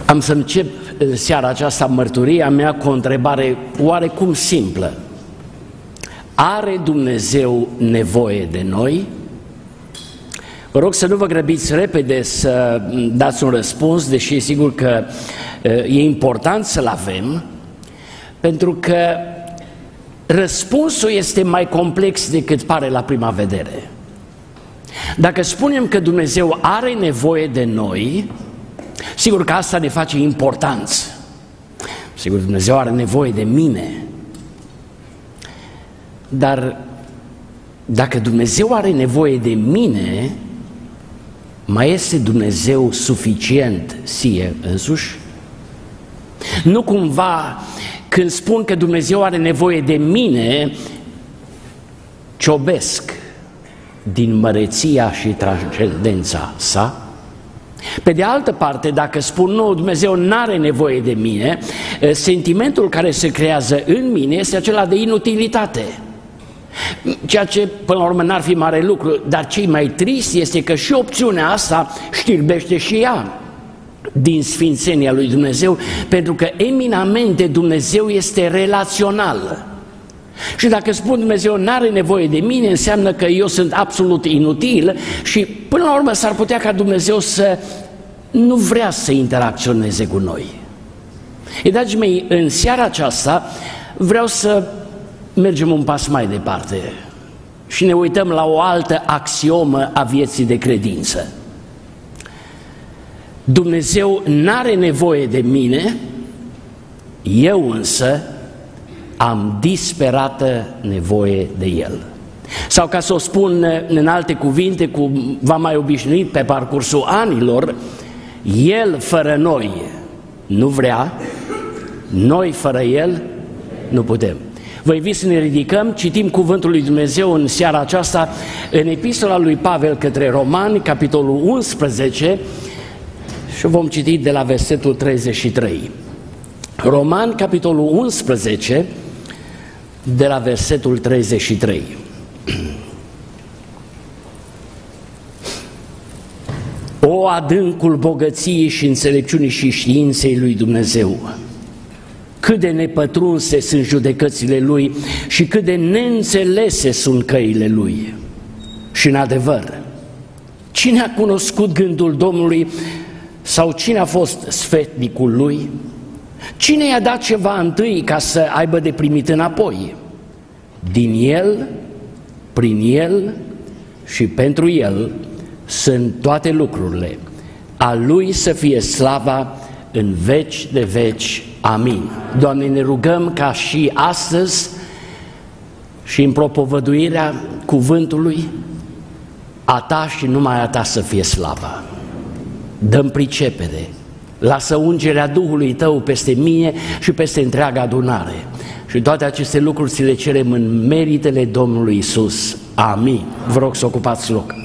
Am să încep seara aceasta mărturia mea cu o întrebare oarecum simplă. Are Dumnezeu nevoie de noi? Vă rog să nu vă grăbiți repede să dați un răspuns, deși e sigur că e important să-l avem, pentru că răspunsul este mai complex decât pare la prima vedere. Dacă spunem că Dumnezeu are nevoie de noi, sigur că asta ne face importanți. Sigur, Dumnezeu are nevoie de mine. Dar dacă Dumnezeu are nevoie de mine, mai este Dumnezeu suficient ție însuși? Nu cumva când spun că Dumnezeu are nevoie de mine, ciobesc din măreția și transcendența sa? Pe de altă parte, dacă spun nu, Dumnezeu nu are nevoie de mine, sentimentul care se creează în mine este acela de inutilitate. Ceea ce până la urmă n-ar fi mare lucru, dar ce mai trist este că și opțiunea asta știrbește și ea din sfințenia lui Dumnezeu, pentru că eminamente Dumnezeu este relațional. Și dacă spun Dumnezeu n-are nevoie de mine, înseamnă că eu sunt absolut inutil și până la urmă s-ar putea ca Dumnezeu să nu vrea să interacționeze cu noi. Dragii mei, în seara aceasta vreau să mergem un pas mai departe și ne uităm la o altă axiomă a vieții de credință. Dumnezeu n-are nevoie de mine, eu însă am disperată nevoie de El. Sau ca să o spun în alte cuvinte, cum v-am mai obișnuit pe parcursul anilor, El fără noi nu vrea, noi fără El nu putem. Vă invit să ne ridicăm, citim cuvântul lui Dumnezeu în seara aceasta, în epistola lui Pavel către Romani, capitolul 11, și vom citi de la versetul 33. Romani, capitolul 11, de la versetul 33. O adâncul bogăției și înțelepciunii și științei lui Dumnezeu! Cât de nepătrunse sunt judecățile Lui și cât de neînțelese sunt căile Lui. Și în adevăr, cine a cunoscut gândul Domnului sau cine a fost sfetnicul Lui? Cine i-a dat ceva întâi ca să aibă de primit înapoi? Din El, prin El și pentru El sunt toate lucrurile. A Lui să fie slava în veci de veci. Amin. Doamne, ne rugăm ca și astăzi și în propovăduirea cuvântului a Ta și numai a Ta să fie slava. Dă-mi pricepere, lasă ungerea Duhului Tău peste mine și peste întreaga adunare. Și toate aceste lucruri ți le cerem în meritele Domnului Iisus. Amin. Vă rog să ocupați loc.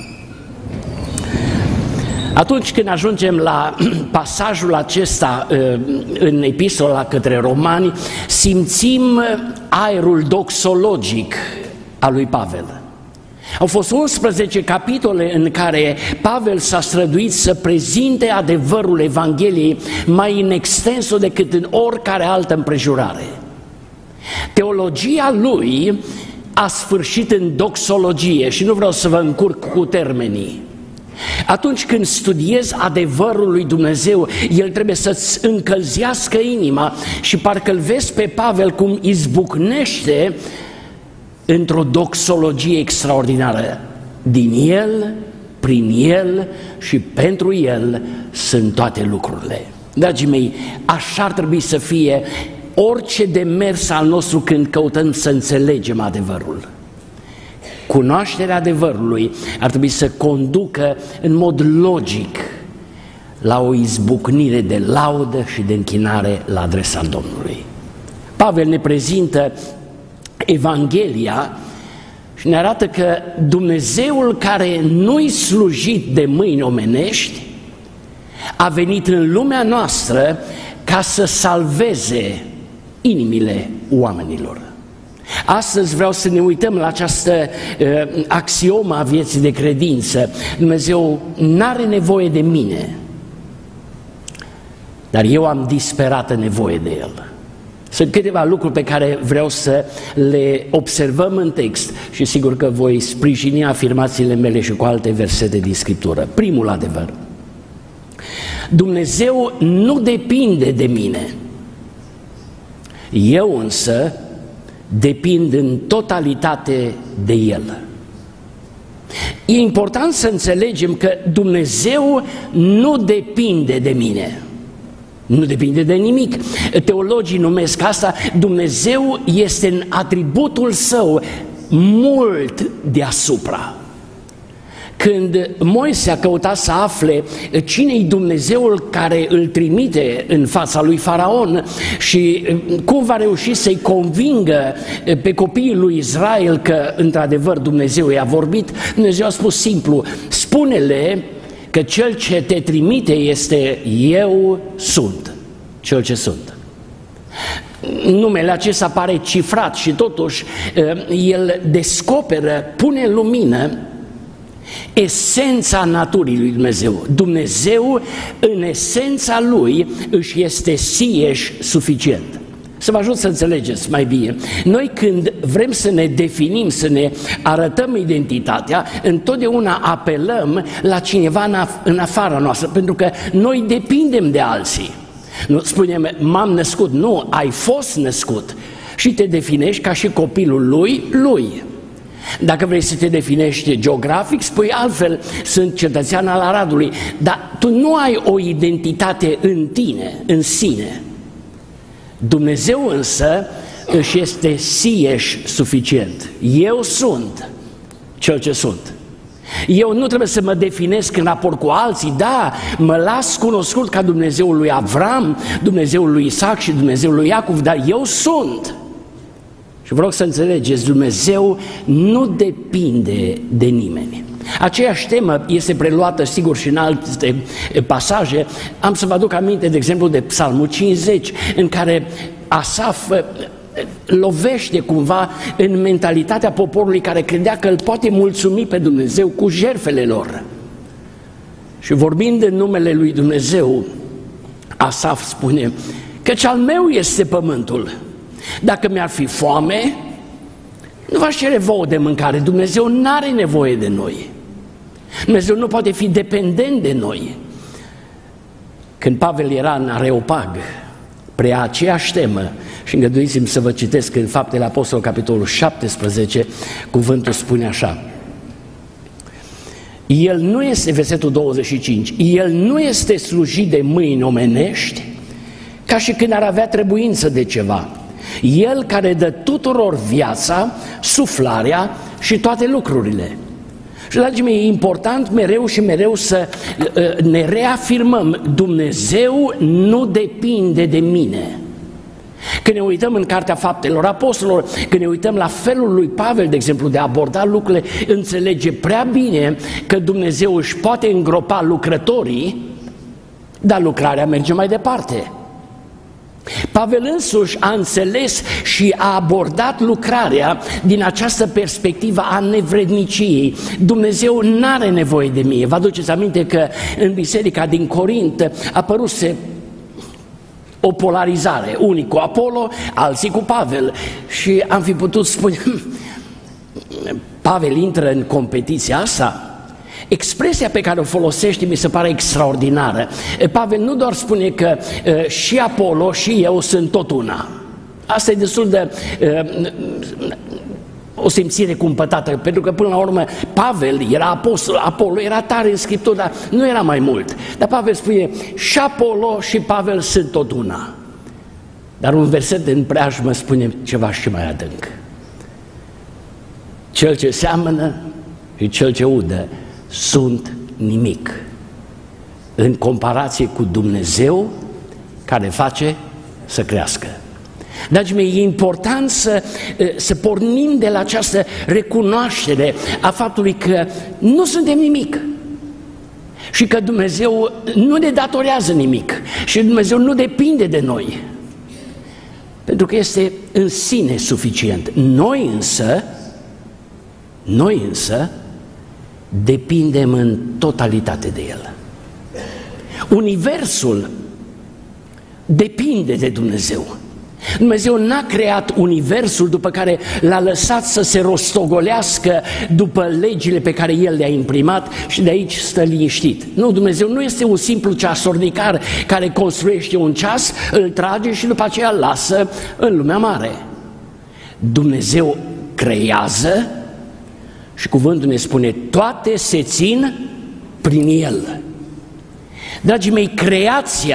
Atunci când ajungem la pasajul acesta în epistola către Romani, simțim aerul doxologic al lui Pavel. Au fost 11 capitole în care Pavel s-a străduit să prezinte adevărul Evangheliei mai în extenso decât în oricare altă împrejurare. Teologia lui a sfârșit în doxologie și nu vreau să vă încurc cu termenii. Atunci când studiezi adevărul lui Dumnezeu, el trebuie să-ți încălzească inima și parcă-l vezi pe Pavel cum izbucnește într-o doxologie extraordinară. Din El, prin El și pentru El sunt toate lucrurile. Dragii mei, așa ar trebui să fie orice demers al nostru când căutăm să înțelegem adevărul. Cunoașterea adevărului ar trebui să conducă în mod logic la o izbucnire de laudă și de închinare la adresa Domnului. Pavel ne prezintă Evanghelia și ne arată că Dumnezeul care nu-i slujit de mâini omenești a venit în lumea noastră ca să salveze inimile oamenilor. Astăzi vreau să ne uităm la această axiomă a vieții de credință. Dumnezeu n-are nevoie de mine, dar eu am disperată nevoie de El. Sunt câteva lucruri pe care vreau să le observăm în text și sigur că voi sprijini afirmațiile mele și cu alte versete din Scriptură. Primul adevăr: Dumnezeu nu depinde de mine, eu însă depind în totalitate de El. E important să înțelegem că Dumnezeu nu depinde de mine, nu depinde de nimic. Teologii numesc asta: Dumnezeu este în atributul Său mult deasupra. Când Moise a căutat să afle cine-i Dumnezeul care îl trimite în fața lui Faraon și cum va reuși să-i convingă pe copiii lui Israel că într-adevăr Dumnezeu i-a vorbit, Dumnezeu a spus simplu: spune-le că cel ce te trimite este Eu sunt, cel ce sunt. Numele acesta pare cifrat și totuși el descoperă, pune în lumină esența naturii lui Dumnezeu. Dumnezeu în esența Lui își este sieși suficient. Să vă ajut să înțelegeți mai bine. Noi când vrem să ne definim, să ne arătăm identitatea, întotdeauna apelăm la cineva în afara noastră, pentru că noi depindem de alții. Nu spunem m-am născut, nu, ai fost născut și te definești ca și copilul lui. Dacă vrei să te definești geografic, spui altfel: sunt cetățean al Aradului, dar tu nu ai o identitate în tine, în sine. Dumnezeu însă își este sieși suficient. Eu sunt cel ce sunt. Eu nu trebuie să mă definesc în raport cu alții, da, mă las cunoscut ca Dumnezeul lui Avram, Dumnezeul lui Isaac și Dumnezeul lui Iacov, dar eu sunt. Și vă rog să înțelegeți, Dumnezeu nu depinde de nimeni. Aceeași temă este preluată, sigur, și în alte pasaje. Am să vă aduc aminte, de exemplu, de Psalmul 50, în care Asaf lovește cumva în mentalitatea poporului care credea că îl poate mulțumi pe Dumnezeu cu jertfele lor. Și vorbind în numele lui Dumnezeu, Asaf spune: căci al meu este pământul. Dacă mi-ar fi foame, nu v-aș cere vouă de mâncare. Dumnezeu nu are nevoie de noi. Dumnezeu nu poate fi dependent de noi. Când Pavel era în Areopag, preia aceeași temă, și îngăduiți-mi să vă citesc în Faptele Apostolilor, capitolul 17, cuvântul spune așa: El nu este, versetul 25, El nu este slujit de mâini omenești ca și când ar avea trebuință de ceva. El care dă tuturor viața, suflarea și toate lucrurile. Și, dragii mei, e important mereu și mereu să ne reafirmăm: Dumnezeu nu depinde de mine. Când ne uităm în Cartea Faptelor Apostolilor, când ne uităm la felul lui Pavel, de exemplu, de a aborda lucrurile, înțelege prea bine că Dumnezeu își poate îngropa lucrătorii, dar lucrarea merge mai departe. Pavel însuși a înțeles și a abordat lucrarea din această perspectivă a nevredniciei. Dumnezeu nu are nevoie de mine. Vă aduceți aminte că în biserica din Corint apăruse o polarizare, unii cu Apollo, alții cu Pavel, și am fi putut spune: Pavel intră în competiția asta? Expresia pe care o folosește mi se pare extraordinară. Pavel nu doar spune că și Apollo și eu sunt tot una. Asta e destul de o simțire cumpătată, pentru că până la urmă Pavel era apostol, Apollo era tare în Scriptură, dar nu era mai mult. Dar Pavel spune: și Apollo și Pavel sunt tot una. Dar un verset în preajmă spune ceva și mai adânc: cel ce seamănă și cel ce udă sunt nimic în comparație cu Dumnezeu care face să crească. Dragii mei, e important să pornim de la această recunoaștere a faptului că nu suntem nimic și că Dumnezeu nu ne datorează nimic și Dumnezeu nu depinde de noi, pentru că este în sine suficient. Noi însă Depindem în totalitate de El. Universul depinde de Dumnezeu. Dumnezeu n-a creat universul după care l-a lăsat să se rostogolească după legile pe care El le-a imprimat și de aici stă liniștit. Nu, Dumnezeu nu este un simplu ceasornicar care construiește un ceas, îl trage și după aceea îl lasă în lumea mare. Dumnezeu creează și cuvântul ne spune, toate se țin prin El. Dragii mei, creația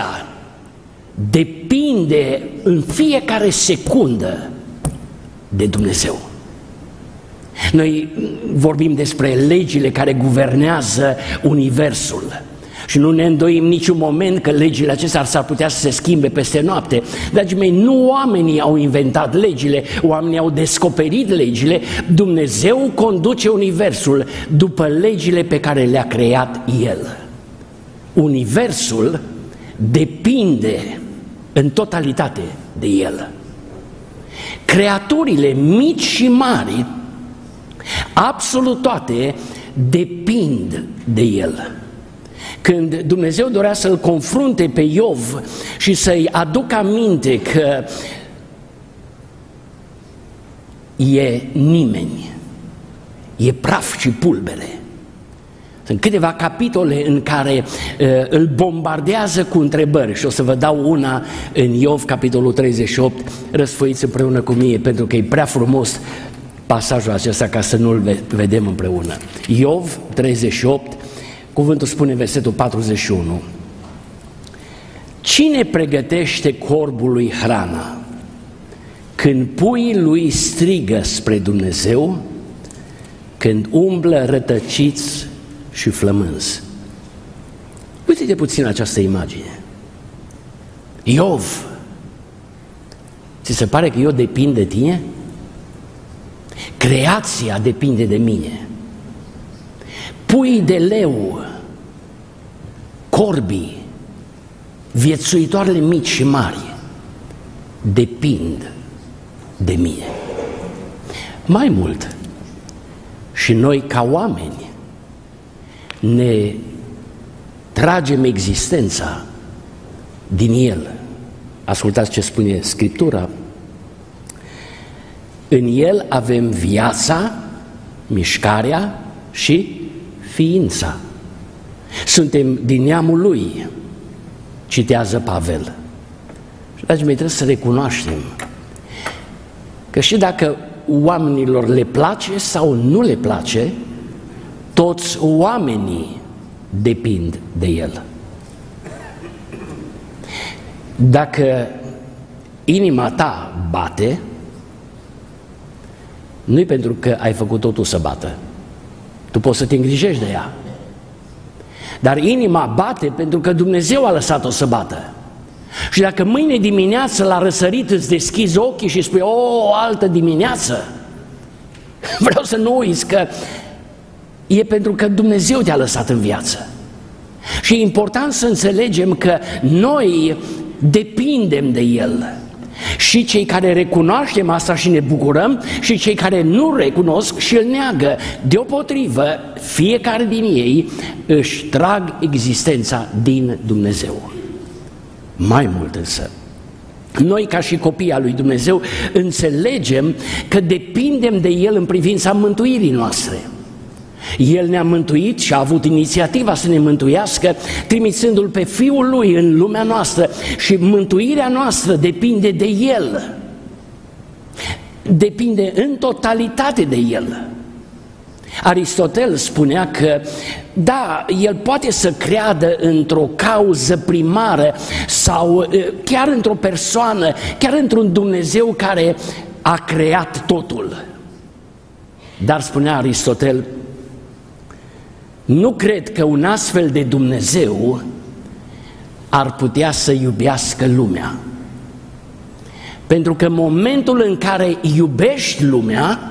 depinde în fiecare secundă de Dumnezeu. Noi vorbim despre legile care guvernează universul și nu ne îndoim niciun moment că legile acestea s-ar putea să se schimbe peste noapte. Dragii mei, nu oamenii au inventat legile, oamenii au descoperit legile. Dumnezeu conduce universul după legile pe care le-a creat El. Universul depinde în totalitate de El. Creaturile mici și mari, absolut toate, depind de El. Când Dumnezeu dorea să-l confrunte pe Iov și să-i aducă aminte că e nimeni, e praf și pulbere, sunt câteva capitole în care îl bombardează cu întrebări și o să vă dau una în Iov, capitolul 38, răsfoiți împreună cu mine pentru că e prea frumos pasajul acesta ca să nu-l vedem împreună. Iov 38, cuvântul spune versetul 41. Cine pregătește corbului hrana când puii lui strigă spre Dumnezeu, când umblă rătăciți și flămânzi? Uite-te puțin această imagine. Iov, ți se pare că eu depind de tine? Creația depinde de mine. Puii de leu, corbii, viețuitoarele mici și mari depind de mine. Mai mult, și noi ca oameni ne tragem existența din El. Ascultați ce spune Scriptura. În El avem viața, mișcarea și ființa. Suntem din neamul Lui, citează Pavel. Și, dragii mei, trebuie să recunoaștem că și dacă oamenilor le place sau nu le place, toți oamenii depind de El. Dacă inima ta bate, nu-i pentru că ai făcut totul să bată. Tu poți să te îngrijești de ea. Dar inima bate pentru că Dumnezeu a lăsat-o să bată. Și dacă mâine dimineață la răsărit îți deschizi ochii și spui, o altă dimineață, vreau să nu uiți că e pentru că Dumnezeu te-a lăsat în viață. Și e important să înțelegem că noi depindem de El. Și cei care recunoaștem asta și ne bucurăm, și cei care nu recunosc și îl neagă. Deopotrivă, fiecare din ei își trag existența din Dumnezeu. Mai mult însă, noi ca și copii al lui Dumnezeu înțelegem că depindem de El în privința mântuirii noastre. El ne-a mântuit și a avut inițiativa să ne mântuiască, trimițându-L pe Fiul Lui în lumea noastră, și mântuirea noastră depinde de El. Depinde în totalitate de El. Aristotel spunea că, da, el poate să creadă într-o cauză primară sau chiar într-o persoană, chiar într-un Dumnezeu care a creat totul. Dar spunea Aristotel, nu cred că un astfel de Dumnezeu ar putea să iubească lumea. Pentru că în momentul în care iubești lumea,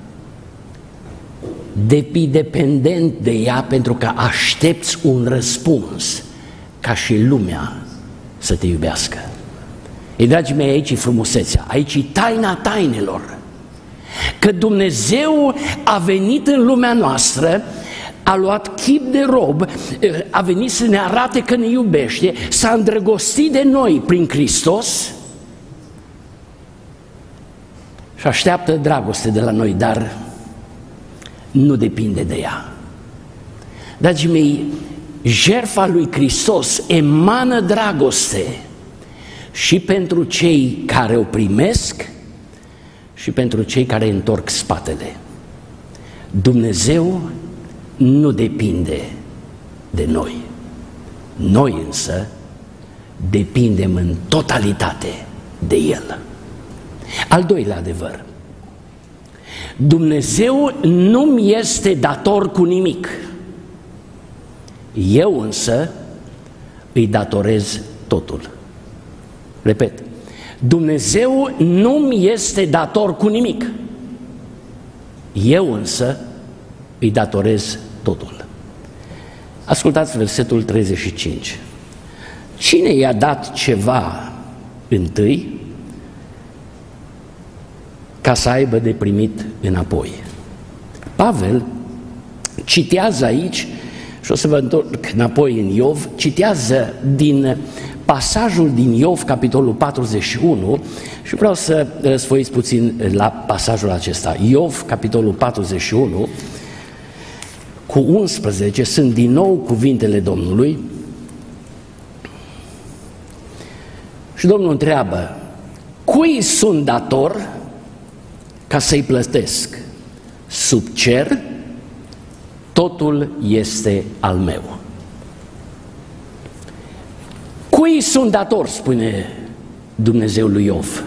devii dependent de ea pentru că aștepți un răspuns ca și lumea să te iubească. Ei, dragii mei, aici e frumusețea, aici e taina tainelor. Că Dumnezeu a venit în lumea noastră a luat chip de rob, a venit să ne arate că ne iubește, s-a îndrăgostit de noi prin Hristos și așteaptă dragoste de la noi, dar nu depinde de ea. Dragii mei, jertfa lui Hristos emană dragoste și pentru cei care o primesc și pentru cei care întorc spatele. Dumnezeu nu depinde de noi. Noi însă depindem în totalitate de El. Al doilea adevăr. Dumnezeu nu-mi este dator cu nimic. Eu însă îi datorez totul. Repet, Dumnezeu nu-mi este dator cu nimic. Eu însă îi datorez totul. Ascultați versetul 35. Cine i-a dat ceva întâi ca să aibă de primit înapoi? Pavel citează aici, și o să vă întorc înapoi în Iov, citează din pasajul din Iov, capitolul 41, și vreau să răsfoiți puțin la pasajul acesta. Iov, capitolul 41, cu 11, sunt din nou cuvintele Domnului și Domnul întreabă: cui sunt dator ca să-i plătesc? Sub cer totul este al meu. Cui sunt dator, spune Dumnezeu lui Iov.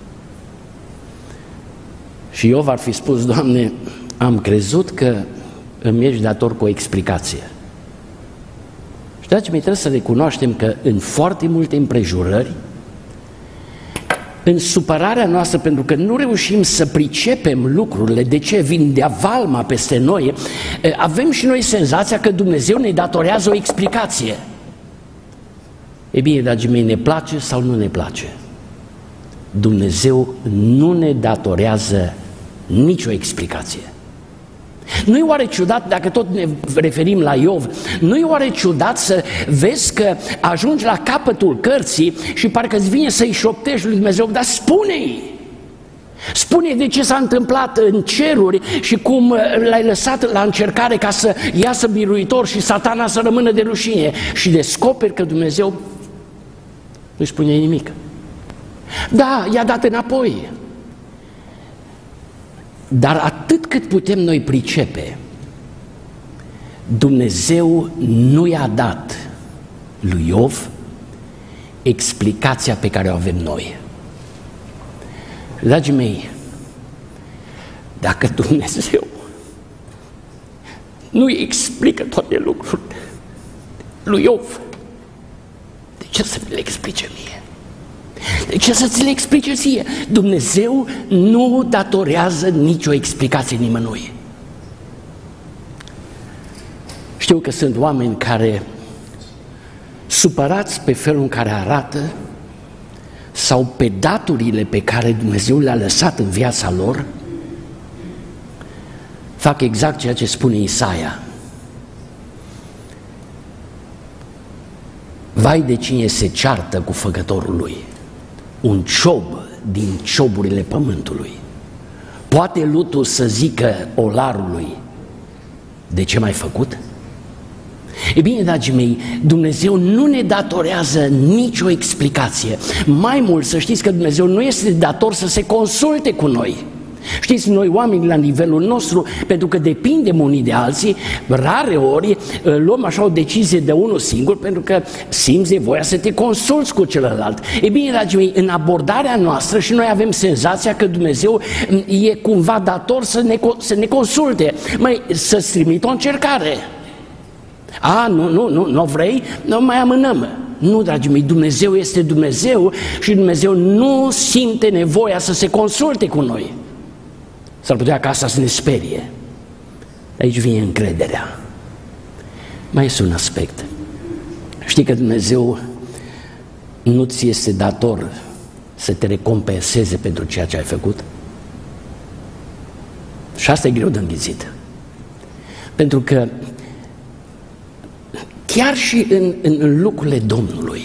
Și Iov ar fi spus: Doamne, am crezut că îmi ești dator cu o explicație. Și dragii mei, trebuie să recunoaștem că în foarte multe împrejurări, în supărarea noastră, pentru că nu reușim să pricepem lucrurile, de ce vin de valma peste noi, avem și noi senzația că Dumnezeu ne datorează o explicație. E bine, dragii mei, ne place sau nu ne place? Dumnezeu nu ne datorează nicio explicație. Nu-i oare ciudat, dacă tot ne referim la Iov, nu-i oare ciudat să vezi că ajungi la capătul cărții și parcă îți vine să-i șoptești lui Dumnezeu, dar spune-i! Spune de ce s-a întâmplat în ceruri și cum l-ai lăsat la încercare ca să iasă biruitor și Satana să rămână de rușine, și descoperi că Dumnezeu nu-i spune nimic. Da, i-a dat înapoi. Dar atât cât putem noi pricepe, Dumnezeu nu i-a dat lui Iov explicația pe care o avem noi. Dragii mei, dacă Dumnezeu nu îi explică toate lucrurile lui Iov, de ce să le explice mie? De ce să ți le explice ție? Dumnezeu nu datorează nicio explicație nimănui. Știu că sunt oameni care, supărați pe felul în care arată sau pe daturile pe care Dumnezeu le-a lăsat în viața lor, fac exact ceea ce spune Isaia. Vai de cine se ceartă cu făcătorul lui, un ciob din cioburile pământului. Poate lutul să zică olarului: de ce m-ai făcut? E bine, dragii mei, Dumnezeu nu ne datorează nicio explicație. Mai mult, să știți că Dumnezeu nu este dator să se consulte cu noi. Știți, noi oamenii la nivelul nostru, pentru că depindem unii de alții, rare ori luăm așa o decizie de unul singur, pentru că simți nevoia să te consulți cu celălalt. E bine, dragii mei, în abordarea noastră și noi avem senzația că Dumnezeu e cumva dator să ne consulte. Măi, să-ți trimit o încercare. Nu vrei? Nu mai amânăm. Nu, dragii mei, Dumnezeu este Dumnezeu și Dumnezeu nu simte nevoia să se consulte cu noi. S-ar putea ca asta să ne sperie. Aici vine încrederea. Mai este un aspect. Știi că Dumnezeu nu ți este dator să te recompenseze pentru ceea ce ai făcut? Și asta e greu de înghizit. Pentru că chiar și în lucrurile Domnului.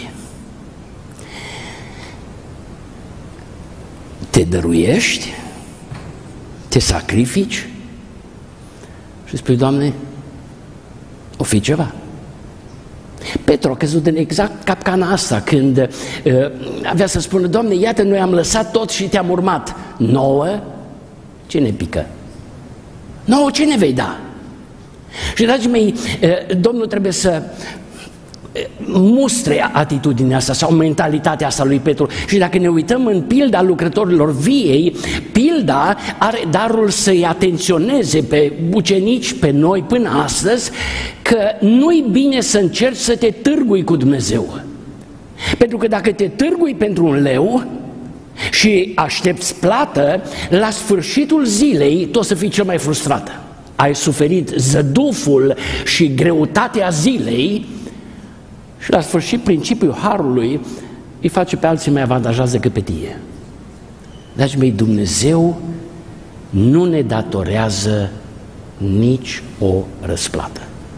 Te dăruiești, te sacrifici și spui, Doamne, o fi ceva. Petru a căzut în exact capcana asta când avea să spună, Doamne, iată, noi am lăsat tot și te-am urmat. Nouă, ce ne pică? Nouă, ce ne vei da? Și, dragii mei, Domnul trebuie să mustre atitudinea asta sau mentalitatea asta lui Petru. Și dacă ne uităm în pilda lucrătorilor viei, pilda are darul să-i atenționeze pe ucenici, pe noi până astăzi, că nu-i bine să încerci să te târgui cu Dumnezeu. Pentru că dacă te târgui pentru un leu și aștepți plată, la sfârșitul zilei tu o să fii cel mai frustrat. Ai suferit zăduful și greutatea zilei și la sfârșit principiul harului îi face pe alții mai avantajați decât pe tine. Dragii mei, Dumnezeu nu ne datorează nici o răsplată.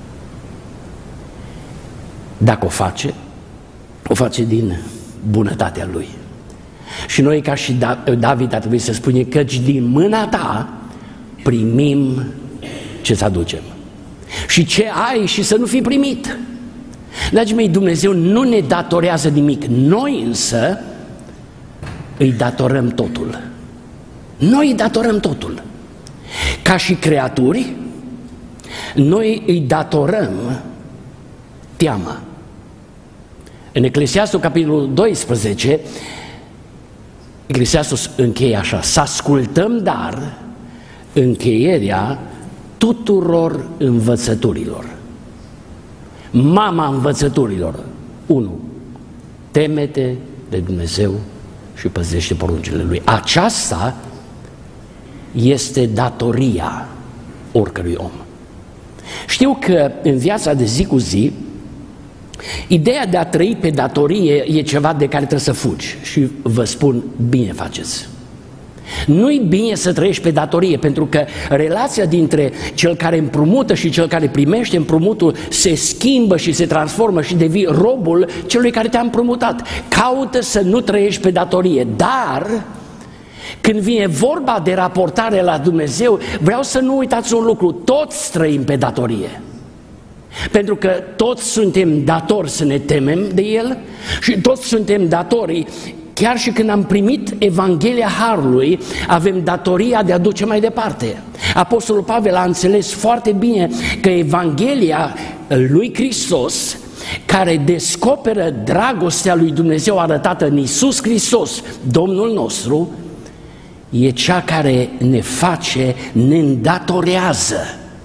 Dacă o face din bunătatea Lui. Și noi, ca și David, ar trebui să spunem, căci din mâna ta primim ce-ți aducem. Și ce ai și să nu fi primit. Dragii mei, Dumnezeu nu ne datorează nimic. Noi însă îi datorăm totul. Noi îi datorăm totul. Ca și creaturi, noi îi datorăm teama. În Eclesiastul, capitolul 12, Eclesiastul încheie așa: să ascultăm dar încheierea tuturor învățăturilor. Mama învățăturilor. 1. Teme-te de Dumnezeu și păzește poruncile Lui. Aceasta este datoria oricărui om. Știu că în viața de zi cu zi, ideea de a trăi pe datorie e ceva de care trebuie să fugi. Și vă spun, bine faceți. Nu-i bine să trăiești pe datorie, pentru că relația dintre cel care împrumută și cel care primește împrumutul se schimbă și se transformă și devii robul celui care te-a împrumutat. Caută să nu trăiești pe datorie, dar când vine vorba de raportare la Dumnezeu, vreau să nu uitați un lucru: toți trăim pe datorie. Pentru că toți suntem datori să ne temem de El și toți suntem datori. Chiar și când am primit Evanghelia Harului, avem datoria de a duce mai departe. Apostolul Pavel a înțeles foarte bine că Evanghelia lui Hristos, care descoperă dragostea lui Dumnezeu arătată în Iisus Hristos, Domnul nostru, e cea care ne face, ne îndatorează.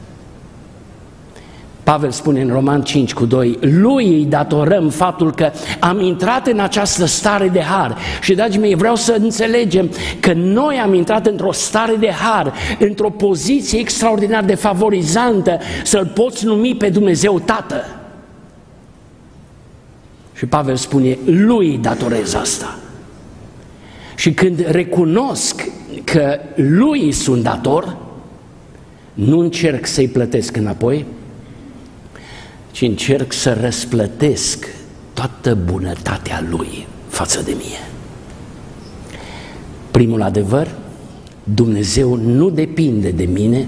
Pavel spune în Roman 5:2, lui îi datorăm faptul că am intrat în această stare de har. Și, dragii mei, vreau să înțelegem că noi am intrat într-o stare de har, într-o poziție extraordinar de favorizantă, să-L poți numi pe Dumnezeu Tată. Și Pavel spune, lui îi datorez asta. Și când recunosc că lui îi sunt dator, nu încerc să-i plătesc înapoi, ci încerc să răsplătesc toată bunătatea Lui față de mine. Primul adevăr, Dumnezeu nu depinde de mine,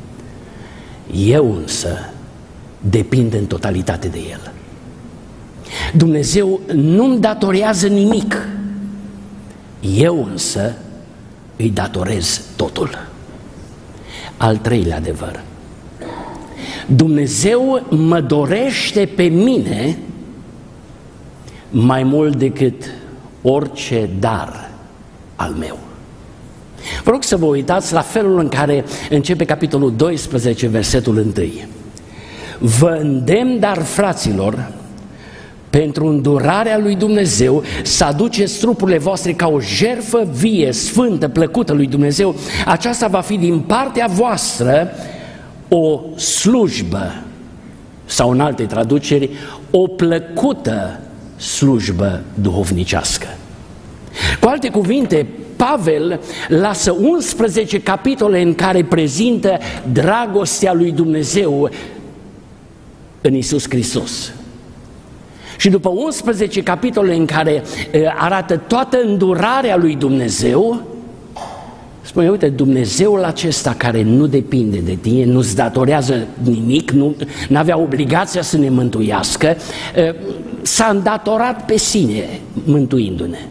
eu însă depind în totalitate de El. Dumnezeu nu-mi datorează nimic, eu însă îi datorez totul. Al treilea adevăr, Dumnezeu mă dorește pe mine mai mult decât orice dar al meu. Vă rog să vă uitați la felul în care începe capitolul 12, versetul 1. Vă îndemn dar, fraților, pentru îndurarea lui Dumnezeu, să aduceți trupurile voastre ca o jertfă vie, sfântă, plăcută lui Dumnezeu. Aceasta va fi din partea voastră o slujbă, sau în alte traduceri, o plăcută slujbă duhovnicească. Cu alte cuvinte, Pavel lasă 11 capitole în care prezintă dragostea lui Dumnezeu în Iisus Hristos. Și după 11 capitole în care arată toată îndurarea lui Dumnezeu, spune, uite, Dumnezeul acesta care nu depinde de tine, nu-ți datorează nimic, nu avea obligația să ne mântuiască, s-a îndatorat pe sine mântuindu-ne.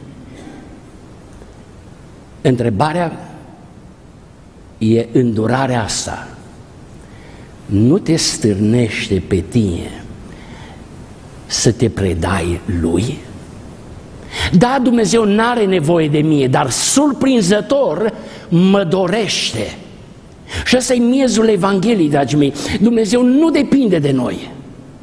Întrebarea e, îndurarea asta nu te stârnește pe tine să te predai lui? Da, Dumnezeu n-are nevoie de mine, dar surprinzător mă dorește. Și ăsta e miezul Evangheliei, dragii mei. Dumnezeu nu depinde de noi,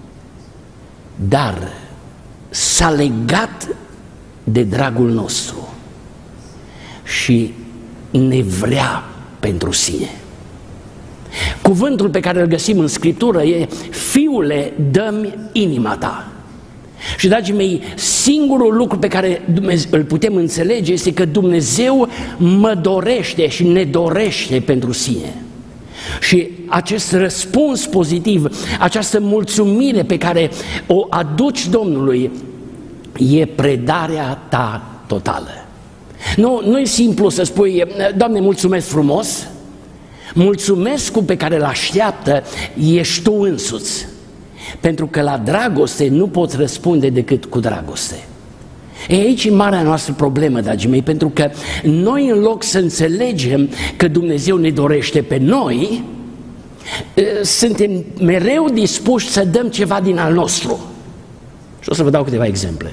dar s-a legat de dragul nostru și ne vrea pentru sine. Cuvântul pe care îl găsim în Scriptură e: Fiule, dă-mi inima ta. Și, dragii mei, singurul lucru pe care îl putem înțelege este că Dumnezeu mă dorește și ne dorește pentru sine. Și acest răspuns pozitiv, această mulțumire pe care o aduci Domnului, e predarea ta totală. Nu e simplu să spui: Doamne, mulțumesc frumos. Mulțumescul pe care îl așteaptă ești tu însuți, pentru că la dragoste nu poți răspunde decât cu dragoste. E aici e marea noastră problemă, dragii mei, pentru că noi, în loc să înțelegem că Dumnezeu ne dorește pe noi, suntem mereu dispuși să dăm ceva din al nostru. Și o să vă dau câteva exemple.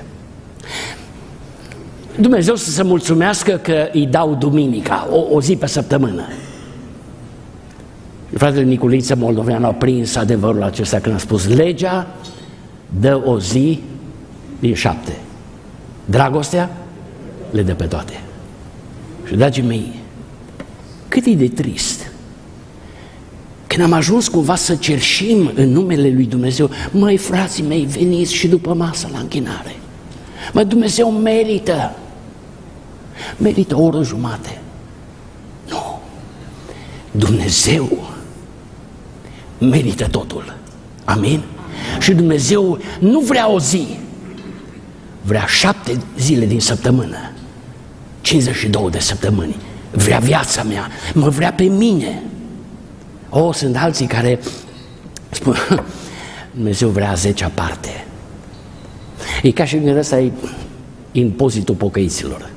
Dumnezeu să se mulțumească că îi dau duminica, o zi pe săptămână. Fratele Niculiță Moldovean a prins adevărul acesta când a spus: legea dă o zi din 7. Dragostea le dă pe toate. Și, dragii mei, cât e de trist când am ajuns cumva să cerșim în numele lui Dumnezeu: măi, frații mei, veniți și după masă la închinare. Măi, Dumnezeu merită o oră jumate. Nu, Dumnezeu merită totul. Amin? Și Dumnezeu nu vrea o zi, vrea 7 zile din săptămână, 52 de săptămâni. Vrea viața mea, mă vrea pe mine. Sunt alții care spun: Dumnezeu vrea 10-a parte. E ca și când ăsta e impozitul pocăiților.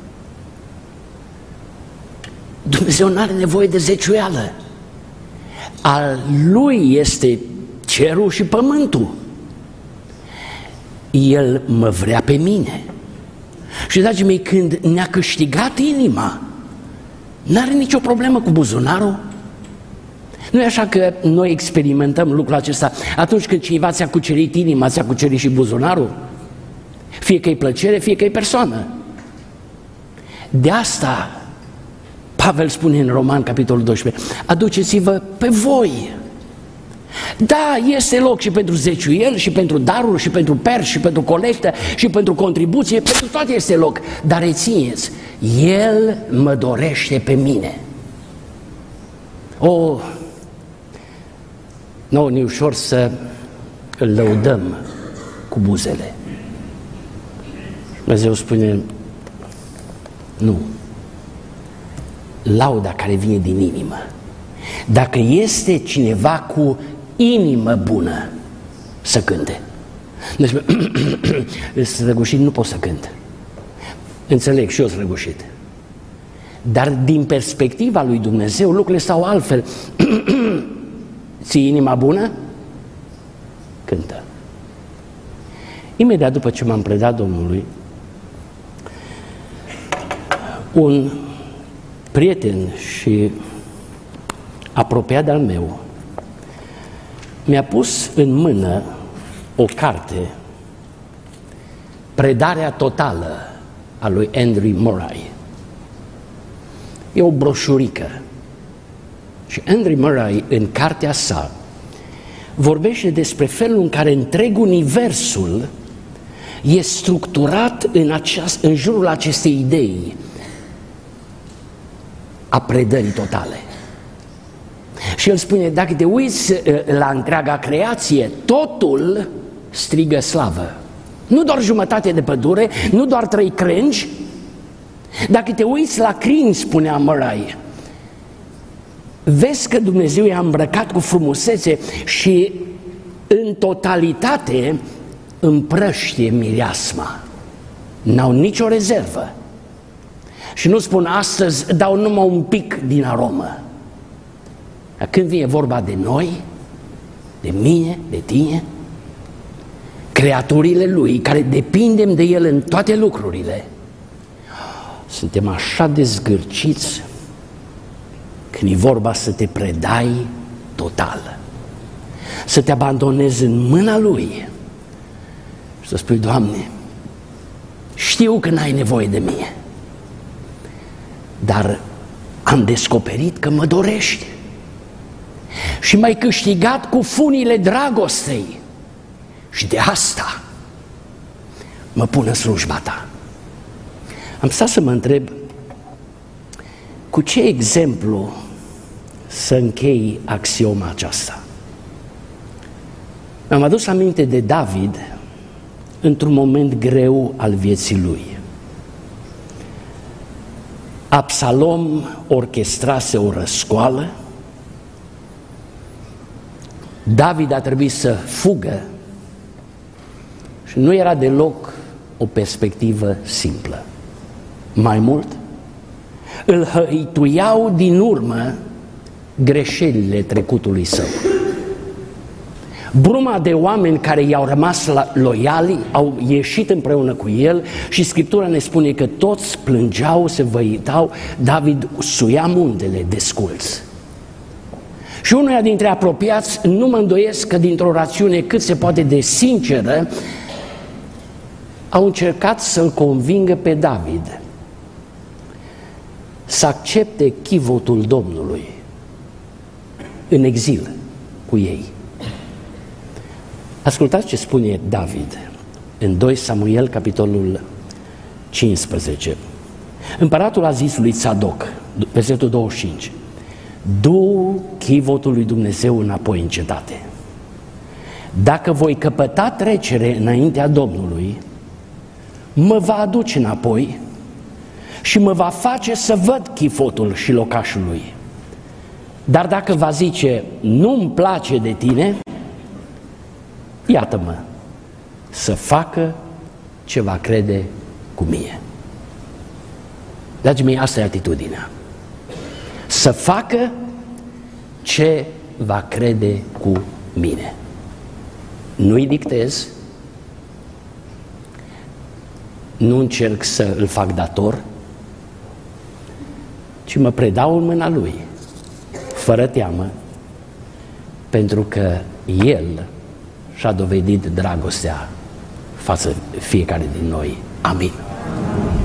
Dumnezeu nu are nevoie de zeciuială. Al lui este cerul și pământul. El mă vrea pe mine. Și, dragii mei, când ne-a câștigat inima, n-are nicio problemă cu buzunarul. Nu e așa că noi experimentăm lucrul acesta atunci când cineva ți-a cucerit inima, ți-a cucerit și buzunarul? Fie că e plăcere, fie că e persoană. De asta Pavel spune în Roman, capitolul 12: aduceți-vă pe voi. Da, este loc și pentru zeciuieli, și pentru daruri, și pentru perși, și pentru colectă, și pentru contribuție, pentru toate este loc. Dar rețineți, El mă dorește pe mine. Nu e ușor să îl lăudăm cu buzele. Dumnezeu spune: nu. Lauda care vine din inimă. Dacă este cineva cu inimă bună, să cânte. Deci, sunt răgușit, nu pot să cânt. Înțeleg, și eu sunt răgușit. Dar din perspectiva lui Dumnezeu, lucrurile stau altfel. Ții inima bună? Cântă. Imediat după ce m-am predat Domnului, un prieten și apropiat al meu mi-a pus în mână o carte, Predarea totală a lui Andrew Murray. E o broșurică. Și Andrew Murray, în cartea sa, vorbește despre felul în care întreg universul e structurat în jurul acestei idei a predării totale. Și el spune: dacă te uiți la întreaga creație, totul strigă slavă. Nu doar jumătate de pădure, nu doar 3 crengi. Dacă te uiți la crini, spunea Murray, vezi că Dumnezeu i-a îmbrăcat cu frumusețe și în totalitate împrăștie mireasma. N-au nicio rezervă. Și nu spun astăzi dau numai un pic din aromă. Dar când vine vorba de noi, de mine, de tine, creaturile Lui, care depindem de El în toate lucrurile, suntem așa de zgârciți când e vorba să te predai total, să te abandonezi în mâna Lui și să spui: Doamne, știu că n-ai nevoie de mine, dar am descoperit că mă dorești și m-ai câștigat cu funile dragostei și de asta mă pun în slujba Ta. Am stat să mă întreb cu ce exemplu să închei axioma aceasta. Mi-am adus aminte de David într-un moment greu al vieții lui. Absalom orchestrase o răscoală, David a trebuit să fugă și nu era deloc o perspectivă simplă. Mai mult, îl hăituiau din urmă greșelile trecutului său. Bruma de oameni care i-au rămas loiali au ieșit împreună cu el și Scriptura ne spune că toți plângeau, se văitau, David suia muntele desculț. Și unuia dintre apropiați, nu mă îndoiesc că dintr-o rațiune cât se poate de sinceră, au încercat să-l convingă pe David să accepte chivotul Domnului în exil cu ei. Ascultați ce spune David în 2 Samuel, capitolul 15. Împăratul a zis lui Tzadok, versetul 25, du chivotul lui Dumnezeu înapoi în cetate. Dacă voi căpăta trecere înaintea Domnului, mă va aduce înapoi și mă va face să văd chivotul și locașul lui. Dar dacă va zice, nu-mi place de tine, iată-mă, să facă ce va crede cu mine. Dragii mei, asta e atitudinea. Să facă ce va crede cu mine. Nu-i dictez, nu încerc să îl fac dator, ci mă predau în mâna Lui, fără teamă, pentru că El și-a dovedit dragostea față fiecare din noi. Amin.